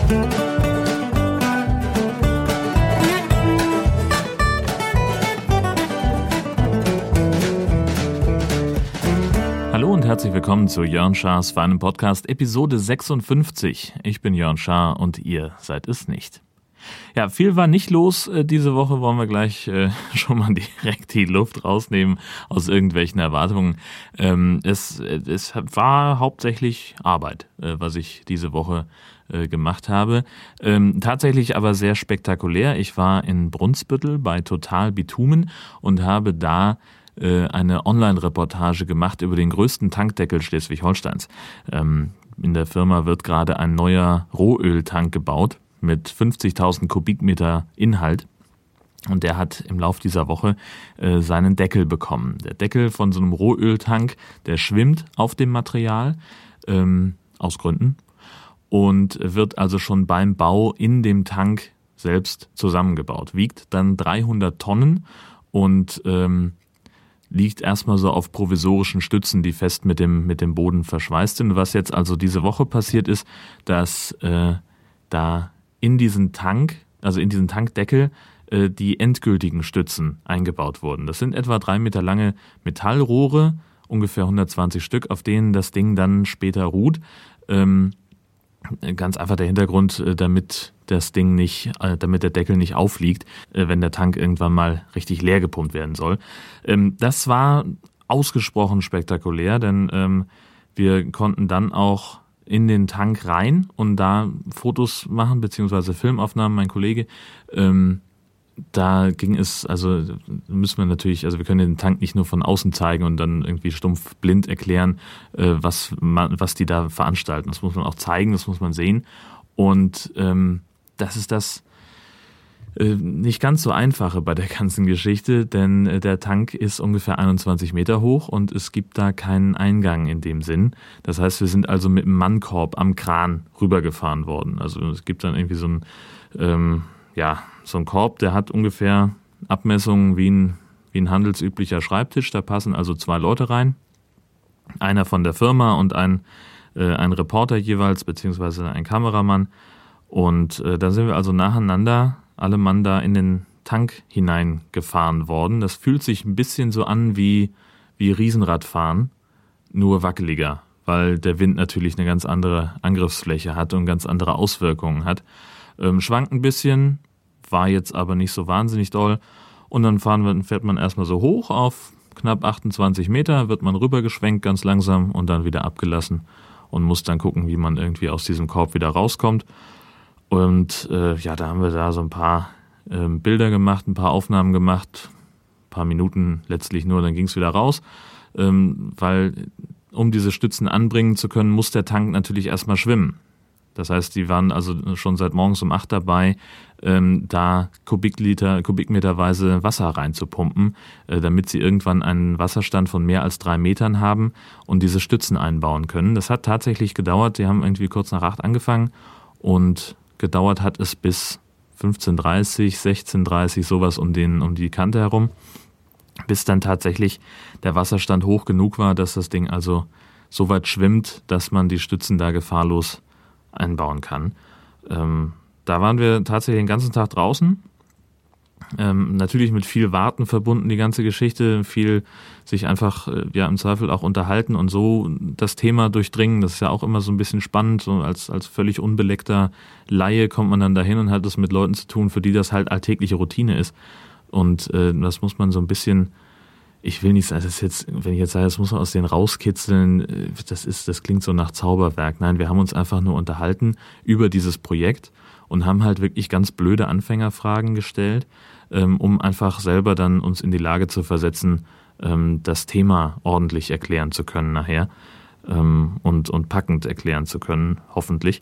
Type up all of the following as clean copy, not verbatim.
Hallo und herzlich willkommen zu Jörn Schars Feinem Podcast, Episode 56. Ich bin Jörn Schaar und ihr seid es nicht. Ja, viel war nicht los diese Woche, wollen wir gleich schon mal direkt die Luft rausnehmen aus irgendwelchen Erwartungen. Es war hauptsächlich Arbeit, was ich diese Woche gemacht habe. Tatsächlich aber sehr spektakulär. Ich war in Brunsbüttel bei Total Bitumen und habe da eine Online-Reportage gemacht über den größten Tankdeckel Schleswig-Holsteins. In der Firma wird gerade ein neuer Rohöltank gebaut mit 50.000 Kubikmeter Inhalt. Und der hat im Lauf dieser Woche seinen Deckel bekommen. Der Deckel von so einem Rohöltank, der schwimmt auf dem Material, aus Gründen, und wird also schon beim Bau in dem Tank selbst zusammengebaut. Wiegt dann 300 Tonnen und liegt erstmal so auf provisorischen Stützen, die fest mit dem Boden verschweißt sind. Was jetzt also diese Woche passiert ist, dass da in diesen Tank, also in diesen Tankdeckel, die endgültigen Stützen eingebaut wurden. Das sind etwa 3 Meter lange Metallrohre, ungefähr 120 Stück, auf denen das Ding dann später ruht. Ganz einfach der Hintergrund, damit der Deckel nicht aufliegt, wenn der Tank irgendwann mal richtig leer gepumpt werden soll. Das war ausgesprochen spektakulär, denn wir konnten dann auch in den Tank rein und da Fotos machen, beziehungsweise Filmaufnahmen, mein Kollege. Da ging es, also müssen wir natürlich, also wir können den Tank nicht nur von außen zeigen und dann irgendwie stumpf blind erklären, was die da veranstalten. Das muss man auch zeigen, das muss man sehen. Und das ist das nicht ganz so Einfache bei der ganzen Geschichte, denn der Tank ist ungefähr 21 Meter hoch und es gibt da keinen Eingang in dem Sinn. Das heißt, wir sind also mit einem Mannkorb am Kran rübergefahren worden. Also es gibt dann irgendwie so ein Korb, der hat ungefähr Abmessungen wie ein handelsüblicher Schreibtisch. Da passen also 2 Leute rein. Einer von der Firma und ein Reporter jeweils, beziehungsweise ein Kameramann. Und da sind wir also nacheinander, alle Mann da in den Tank hineingefahren worden. Das fühlt sich ein bisschen so an wie Riesenradfahren, nur wackeliger, weil der Wind natürlich eine ganz andere Angriffsfläche hat und ganz andere Auswirkungen hat. Schwankt ein bisschen, war jetzt aber nicht so wahnsinnig doll. Und dann fährt man erstmal so hoch auf knapp 28 Meter, wird man rübergeschwenkt ganz langsam und dann wieder abgelassen und muss dann gucken, wie man irgendwie aus diesem Korb wieder rauskommt. Und da haben wir da so ein paar Bilder gemacht, ein paar Aufnahmen gemacht, ein paar Minuten letztlich nur, dann ging es wieder raus, weil um diese Stützen anbringen zu können, muss der Tank natürlich erstmal schwimmen. Das heißt, die waren also schon seit morgens um 8 dabei, da kubikmeterweise Wasser reinzupumpen, damit sie irgendwann einen Wasserstand von mehr als 3 Metern haben und diese Stützen einbauen können. Das hat tatsächlich gedauert, die haben irgendwie kurz nach 8 angefangen und gedauert hat es bis 15:30, 16:30, sowas um die Kante herum, bis dann tatsächlich der Wasserstand hoch genug war, dass das Ding also so weit schwimmt, dass man die Stützen da gefahrlos einbauen kann. Da waren wir tatsächlich den ganzen Tag draußen. Natürlich mit viel Warten verbunden, die ganze Geschichte, viel sich einfach im Zweifel auch unterhalten und so das Thema durchdringen. Das ist ja auch immer so ein bisschen spannend. So als völlig unbeleckter Laie kommt man dann dahin und hat es mit Leuten zu tun, für die das halt alltägliche Routine ist. Und das muss man so ein bisschen, ich will nicht sagen, wenn ich jetzt sage, das muss man aus denen rauskitzeln, das klingt so nach Zauberwerk. Nein, wir haben uns einfach nur unterhalten über dieses Projekt und haben halt wirklich ganz blöde Anfängerfragen gestellt, um einfach selber dann uns in die Lage zu versetzen, das Thema ordentlich erklären zu können nachher und packend erklären zu können, hoffentlich.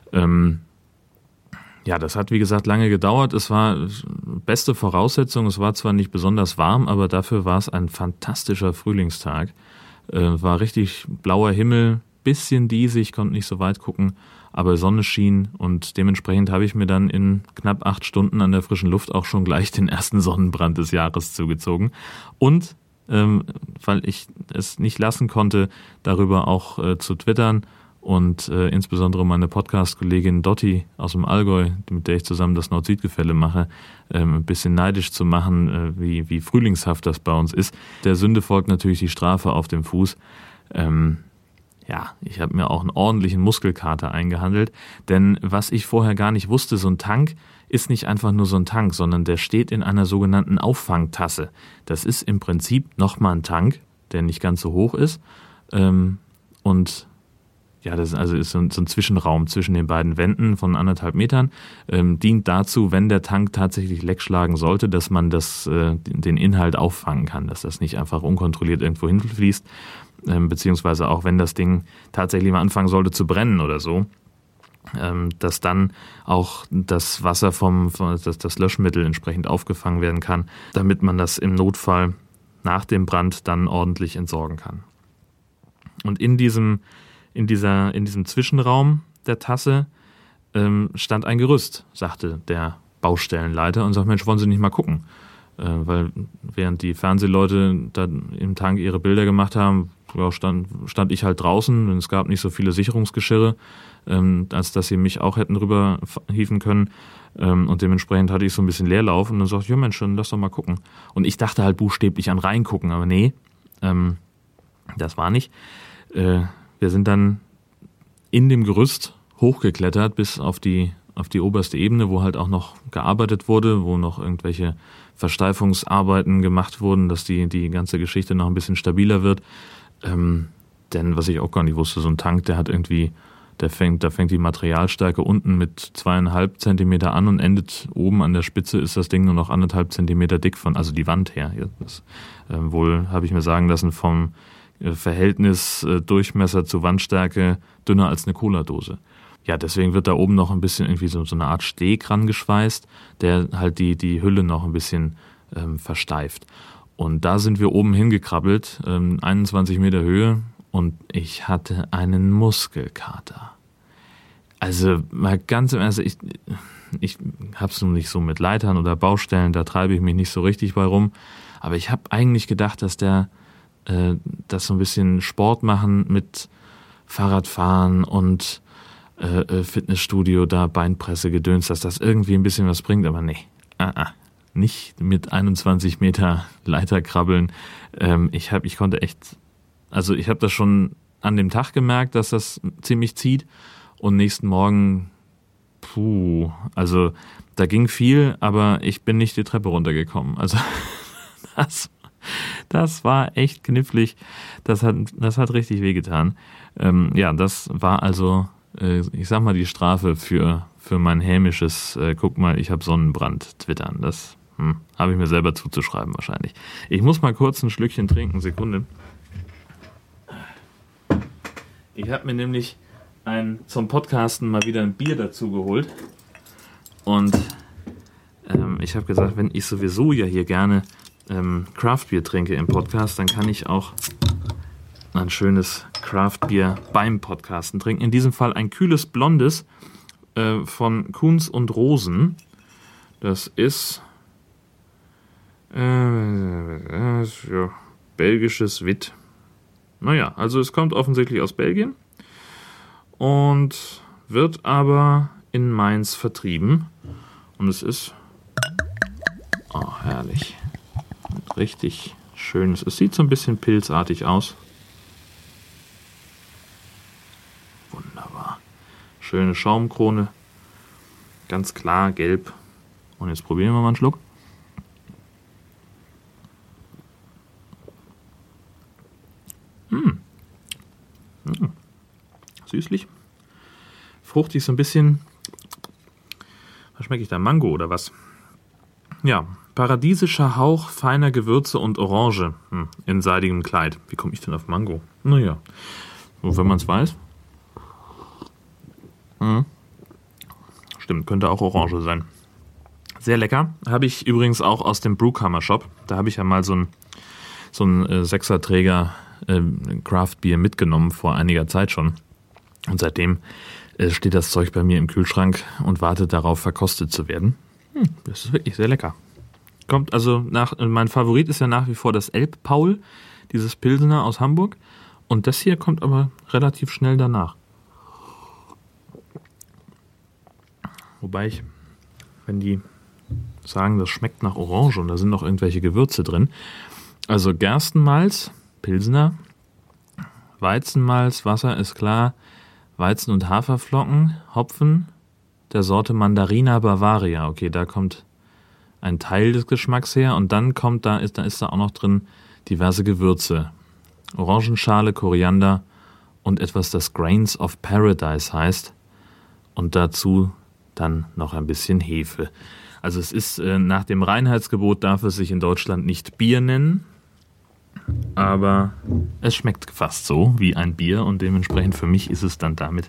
Das hat wie gesagt lange gedauert. Es war beste Voraussetzung. Es war zwar nicht besonders warm, aber dafür war es ein fantastischer Frühlingstag. War richtig blauer Himmel, bisschen diesig, konnte nicht so weit gucken, aber Sonne schien und dementsprechend habe ich mir dann in knapp 8 Stunden an der frischen Luft auch schon gleich den ersten Sonnenbrand des Jahres zugezogen. Und weil ich es nicht lassen konnte, darüber auch zu twittern und insbesondere meine Podcast-Kollegin Dotti aus dem Allgäu, mit der ich zusammen das Nord-Süd-Gefälle mache, ein bisschen neidisch zu machen, wie frühlingshaft das bei uns ist. Der Sünde folgt natürlich die Strafe auf dem Fuß. Ich habe mir auch einen ordentlichen Muskelkater eingehandelt, denn was ich vorher gar nicht wusste, so ein Tank ist nicht einfach nur so ein Tank, sondern der steht in einer sogenannten Auffangtasse. Das ist im Prinzip nochmal ein Tank, der nicht ganz so hoch ist, und ja, das ist so ein Zwischenraum zwischen den beiden Wänden von 1,5 Metern, dient dazu, wenn der Tank tatsächlich leck schlagen sollte, dass man den Inhalt auffangen kann, dass das nicht einfach unkontrolliert irgendwo hinfließt, beziehungsweise auch wenn das Ding tatsächlich mal anfangen sollte zu brennen oder so, dass dann auch das Wasser das Löschmittel entsprechend aufgefangen werden kann, damit man das im Notfall nach dem Brand dann ordentlich entsorgen kann. Und in diesem Zwischenraum der Tasse stand ein Gerüst, sagte der Baustellenleiter, und sagte, Mensch, wollen Sie nicht mal gucken? Weil während die Fernsehleute da im Tank ihre Bilder gemacht haben, stand ich halt draußen, denn es gab nicht so viele Sicherungsgeschirre, als dass sie mich auch hätten rüber hieven können. Und dementsprechend hatte ich so ein bisschen Leerlauf und dann sagte ich, ja Mensch, dann lass doch mal gucken. Und ich dachte halt buchstäblich an reingucken, aber nee, das war nicht. Wir sind dann in dem Gerüst hochgeklettert bis auf die oberste Ebene, wo halt auch noch gearbeitet wurde, wo noch irgendwelche Versteifungsarbeiten gemacht wurden, dass die ganze Geschichte noch ein bisschen stabiler wird. Denn was ich auch gar nicht wusste, so ein Tank, da fängt die Materialstärke unten mit 2,5 Zentimeter an und endet oben an der Spitze, ist das Ding nur noch 1,5 Zentimeter dick also die Wand her. Das, wohl habe ich mir sagen lassen, vom Verhältnis Durchmesser zu Wandstärke dünner als eine Cola-Dose. Ja, deswegen wird da oben noch ein bisschen irgendwie so eine Art Steg rangeschweißt, der halt die Hülle noch ein bisschen versteift. Und da sind wir oben hingekrabbelt, 21 Meter Höhe, und ich hatte einen Muskelkater. Also mal ganz im Ernst, ich hab's nun nicht so mit Leitern oder Baustellen, da treibe ich mich nicht so richtig bei rum, aber ich habe eigentlich gedacht, dass das so ein bisschen Sport machen mit Fahrradfahren und Fitnessstudio, da Beinpresse, Gedöns, dass das irgendwie ein bisschen was bringt, aber nee, nicht mit 21 Meter Leiter krabbeln. Ich konnte echt, also ich habe das schon an dem Tag gemerkt, dass das ziemlich zieht, und nächsten Morgen, also da ging viel, aber ich bin nicht die Treppe runtergekommen. Also das war echt knifflig, das hat richtig wehgetan. Das war also, ich sag mal, die Strafe für mein hämisches, guck mal, ich habe Sonnenbrand twittern. Das habe ich mir selber zuzuschreiben wahrscheinlich. Ich muss mal kurz ein Schlückchen trinken, Sekunde. Ich habe mir nämlich zum Podcasten mal wieder ein Bier dazu geholt. Und ich habe gesagt, wenn ich sowieso ja hier gerne Craftbier trinke im Podcast, dann kann ich auch ein schönes Craftbier beim Podcasten trinken. In diesem Fall ein kühles Blondes von Kunz und Rosen. Das ist belgisches Witt. Naja, also es kommt offensichtlich aus Belgien und wird aber in Mainz vertrieben. Und es ist herrlich. Richtig schön. Es sieht so ein bisschen pilzartig aus. Wunderbar. Schöne Schaumkrone. Ganz klar gelb. Und jetzt probieren wir mal einen Schluck. Süßlich. Fruchtig so ein bisschen. Was schmecke ich da? Mango oder was? Ja, paradiesischer Hauch feiner Gewürze und Orange in seidigem Kleid. Wie komme ich denn auf Mango? Naja, wenn man es weiß. Stimmt, könnte auch Orange sein. Sehr lecker. Habe ich übrigens auch aus dem Brewkammer Shop. Da habe ich ja mal so ein 6er-Träger Craft-Bier mitgenommen vor einiger Zeit schon. Und seitdem steht das Zeug bei mir im Kühlschrank und wartet darauf, verkostet zu werden. Das ist wirklich sehr lecker. Kommt also mein Favorit ist ja nach wie vor das Elbpaul, dieses Pilsener aus Hamburg. Und das hier kommt aber relativ schnell danach. Wobei wenn die sagen, das schmeckt nach Orange und da sind noch irgendwelche Gewürze drin. Also Gerstenmalz, Pilsner, Weizenmalz, Wasser ist klar, Weizen- und Haferflocken, Hopfen der Sorte Mandarina Bavaria. Okay, da kommt ein Teil des Geschmacks her und dann ist da auch noch drin diverse Gewürze. Orangenschale, Koriander und etwas, das Grains of Paradise heißt. Und dazu dann noch ein bisschen Hefe. Also es ist nach dem Reinheitsgebot darf es sich in Deutschland nicht Bier nennen, aber es schmeckt fast so wie ein Bier und dementsprechend für mich ist es dann damit,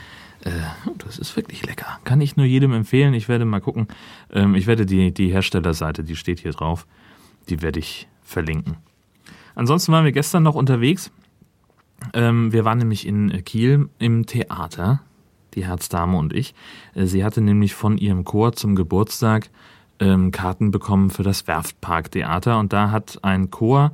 das ist wirklich lecker. Kann ich nur jedem empfehlen. Ich werde mal gucken, ich werde die Herstellerseite, die steht hier drauf, die werde ich verlinken. Ansonsten waren wir gestern noch unterwegs. Wir waren nämlich in Kiel im Theater, die Herzdame und ich. Sie hatte nämlich von ihrem Chor zum Geburtstag Karten bekommen für das Werftparktheater und da hat ein Chor,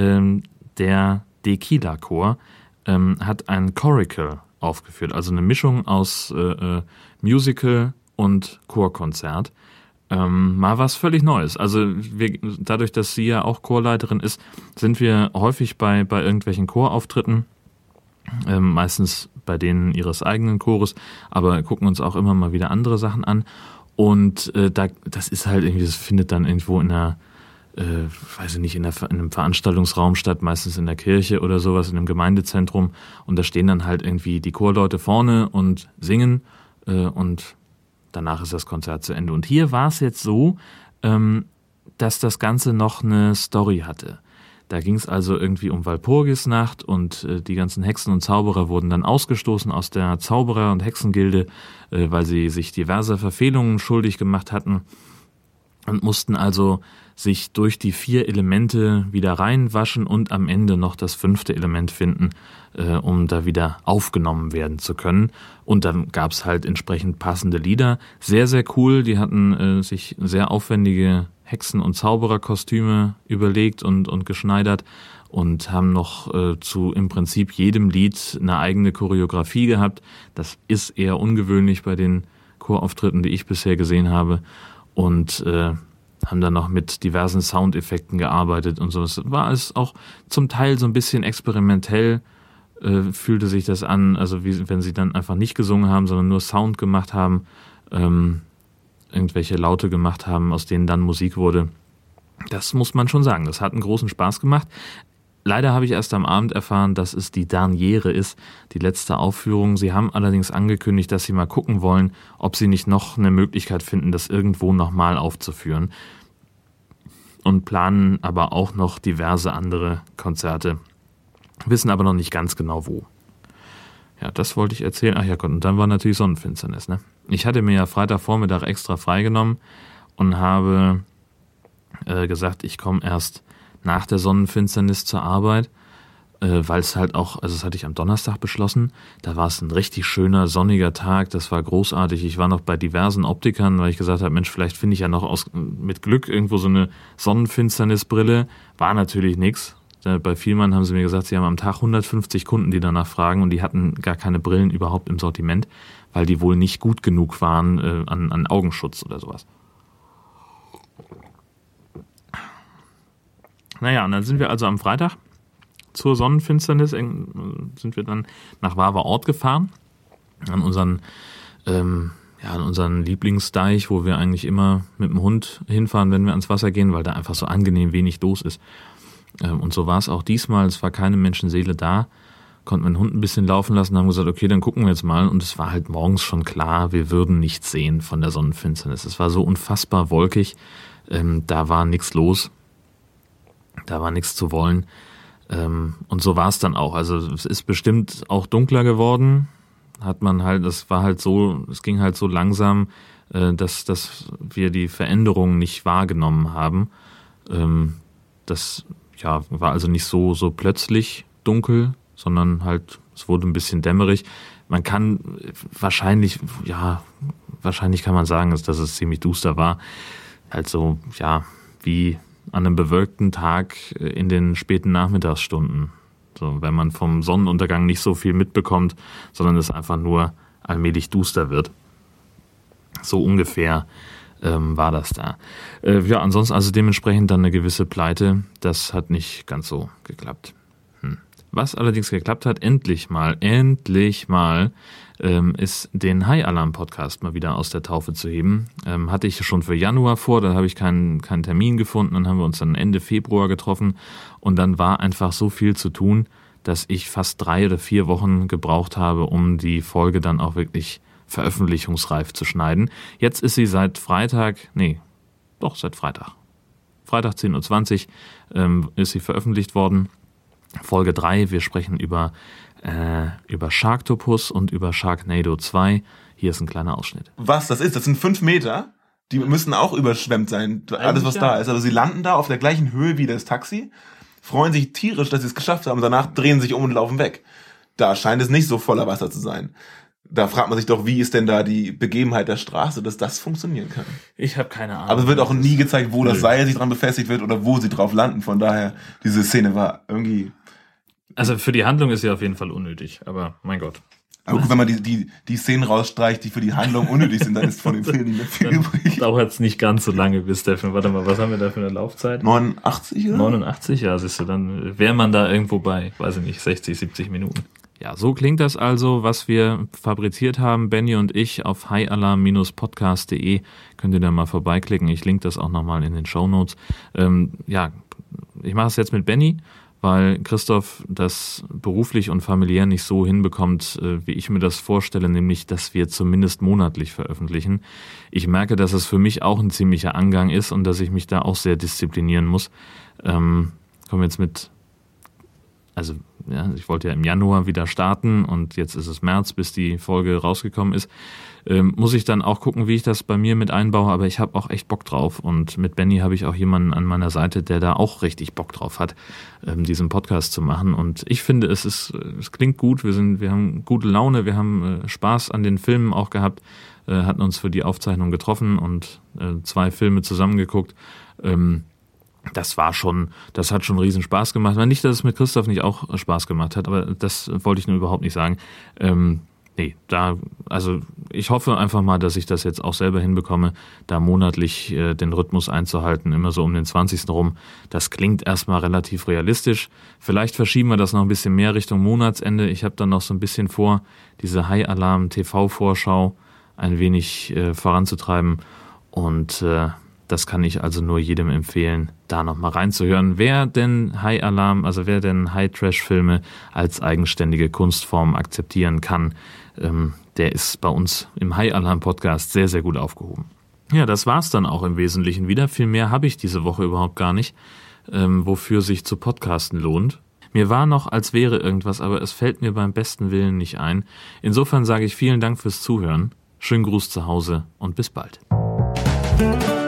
der Tequila Chor, hat ein Coracle aufgeführt, also eine Mischung aus Musical und Chorkonzert. Mal was völlig Neues. Also dadurch, dass sie ja auch Chorleiterin ist, sind wir häufig bei irgendwelchen Chorauftritten, meistens bei denen ihres eigenen Chores, aber gucken uns auch immer mal wieder andere Sachen an. Und das ist halt irgendwie, das findet dann irgendwo in einer, weiß ich nicht, in einem Veranstaltungsraum statt, meistens in der Kirche oder sowas, in einem Gemeindezentrum. Und da stehen dann halt irgendwie die Chorleute vorne und singen und danach ist das Konzert zu Ende. Und hier war es jetzt so, dass das Ganze noch eine Story hatte. Da ging es also irgendwie um Walpurgisnacht und die ganzen Hexen und Zauberer wurden dann ausgestoßen aus der Zauberer- und Hexengilde, weil sie sich diverser Verfehlungen schuldig gemacht hatten und mussten also sich durch die 4 Elemente wieder reinwaschen und am Ende noch das 5. Element finden, um da wieder aufgenommen werden zu können. Und dann gab es halt entsprechend passende Lieder. Sehr, sehr cool. Die hatten sich sehr aufwendige Hexen- und Zaubererkostüme überlegt und geschneidert und haben noch zu im Prinzip jedem Lied eine eigene Choreografie gehabt. Das ist eher ungewöhnlich bei den Chorauftritten, die ich bisher gesehen habe. Und haben dann noch mit diversen Soundeffekten gearbeitet und so. Es war alles auch zum Teil so ein bisschen experimentell, fühlte sich das an, also wie wenn sie dann einfach nicht gesungen haben, sondern nur Sound gemacht haben, irgendwelche Laute gemacht haben, aus denen dann Musik wurde. Das muss man schon sagen, das hat einen großen Spaß gemacht. Leider habe ich erst am Abend erfahren, dass es die Derniere ist, die letzte Aufführung. Sie haben allerdings angekündigt, dass sie mal gucken wollen, ob sie nicht noch eine Möglichkeit finden, das irgendwo nochmal aufzuführen. Und planen aber auch noch diverse andere Konzerte, wissen aber noch nicht ganz genau wo. Ja, das wollte ich erzählen. Ach ja Gott, und dann war natürlich Sonnenfinsternis, ne? Ich hatte mir ja Freitagvormittag extra freigenommen und habe gesagt, ich komme erst nach der Sonnenfinsternis zur Arbeit, weil es halt auch, also das hatte ich am Donnerstag beschlossen, da war es ein richtig schöner, sonniger Tag, das war großartig. Ich war noch bei diversen Optikern, weil ich gesagt habe, Mensch, vielleicht finde ich ja noch mit Glück irgendwo so eine Sonnenfinsternisbrille. War natürlich nix. Bei Vielmann haben sie mir gesagt, sie haben am Tag 150 Kunden, die danach fragen und die hatten gar keine Brillen überhaupt im Sortiment, weil die wohl nicht gut genug waren an Augenschutz oder sowas. Naja, und dann sind wir also am Freitag zur Sonnenfinsternis, sind wir dann nach Waver Ort gefahren, an unseren Lieblingsdeich, wo wir eigentlich immer mit dem Hund hinfahren, wenn wir ans Wasser gehen, weil da einfach so angenehm wenig los ist. Und so war es auch diesmal, es war keine Menschenseele da, konnten wir den Hund ein bisschen laufen lassen, haben gesagt, okay, dann gucken wir jetzt mal. Und es war halt morgens schon klar, wir würden nichts sehen von der Sonnenfinsternis. Es war so unfassbar wolkig, da war nichts los. Da war nichts zu wollen. Und so war es dann auch. Also es ist bestimmt auch dunkler geworden. Es ging halt so langsam, dass wir die Veränderungen nicht wahrgenommen haben. Das war also nicht so plötzlich dunkel, sondern halt, es wurde ein bisschen dämmerig. Man kann wahrscheinlich kann man sagen, dass es ziemlich duster war. Also, wie an einem bewölkten Tag in den späten Nachmittagsstunden. So, wenn man vom Sonnenuntergang nicht so viel mitbekommt, sondern es einfach nur allmählich duster wird. So ungefähr war das da. Ansonsten also dementsprechend dann eine gewisse Pleite. Das hat nicht ganz so geklappt. Was allerdings geklappt hat, endlich mal, ist den High Alarm Podcast mal wieder aus der Taufe zu heben. Hatte ich schon für Januar vor, da habe ich keinen Termin gefunden, dann haben wir uns dann Ende Februar getroffen und dann war einfach so viel zu tun, dass ich fast 3 oder 4 Wochen gebraucht habe, um die Folge dann auch wirklich veröffentlichungsreif zu schneiden. Jetzt ist sie seit Freitag 10.20 Uhr ist sie veröffentlicht worden. Folge 3, wir sprechen über Sharktopus und über Sharknado 2. Hier ist ein kleiner Ausschnitt. Was das ist, das sind 5 Meter, die müssen auch überschwemmt sein, alles was da ist. Aber sie landen da auf der gleichen Höhe wie das Taxi, freuen sich tierisch, dass sie es geschafft haben, danach drehen sich um und laufen weg. Da scheint es nicht so voller Wasser zu sein. Da fragt man sich doch, wie ist denn da die Begebenheit der Straße, dass das funktionieren kann. Ich habe keine Ahnung. Aber es wird auch nie gezeigt, wo das Seil sich dran befestigt wird oder wo sie drauf landen. Von daher, diese Szene war irgendwie... Also für die Handlung ist sie auf jeden Fall unnötig, aber mein Gott. Aber gut, wenn man die Szenen rausstreicht, die für die Handlung unnötig sind, dann ist von dem Film nicht mehr viel übrig. Dauert es nicht ganz so lange bis der Film. Warte mal, was haben wir da für eine Laufzeit? 89, oder? 89, ja, siehst du, dann wäre man da irgendwo bei, weiß ich nicht, 60, 70 Minuten. Ja, so klingt das also, was wir fabriziert haben, Benny und ich, auf highalarm-podcast.de. Könnt ihr da mal vorbeiklicken. Ich link das auch nochmal in den Shownotes. Ich mache es jetzt mit Benny, weil Christoph das beruflich und familiär nicht so hinbekommt, wie ich mir das vorstelle, nämlich, dass wir zumindest monatlich veröffentlichen. Ich merke, dass es für mich auch ein ziemlicher Angang ist und dass ich mich da auch sehr disziplinieren muss. Kommen jetzt mit... Also ja, ich wollte ja im Januar wieder starten und jetzt ist es März, bis die Folge rausgekommen ist. Muss ich dann auch gucken, wie ich das bei mir mit einbaue, aber ich habe auch echt Bock drauf und mit Benny habe ich auch jemanden an meiner Seite, der da auch richtig Bock drauf hat, diesen Podcast zu machen und ich finde, es klingt gut, wir haben gute Laune, wir haben Spaß an den Filmen auch gehabt, hatten uns für die Aufzeichnung getroffen und 2 Filme zusammengeguckt. Das hat schon riesen Spaß gemacht. Nicht, dass es mit Christoph nicht auch Spaß gemacht hat, aber das wollte ich nur überhaupt nicht sagen. Ich hoffe einfach mal, dass ich das jetzt auch selber hinbekomme, da monatlich den Rhythmus einzuhalten, immer so um den 20. rum. Das klingt erstmal relativ realistisch. Vielleicht verschieben wir das noch ein bisschen mehr Richtung Monatsende. Ich habe dann noch so ein bisschen vor, diese High Alarm TV-Vorschau ein wenig voranzutreiben und das kann ich also nur jedem empfehlen, da nochmal reinzuhören. Wer denn High-Trash-Filme als eigenständige Kunstform akzeptieren kann, der ist bei uns im High-Alarm-Podcast sehr, sehr gut aufgehoben. Ja, das war's dann auch im Wesentlichen wieder. Viel mehr habe ich diese Woche überhaupt gar nicht, wofür sich zu podcasten lohnt. Mir war noch, als wäre irgendwas, aber es fällt mir beim besten Willen nicht ein. Insofern sage ich vielen Dank fürs Zuhören. Schönen Gruß zu Hause und bis bald.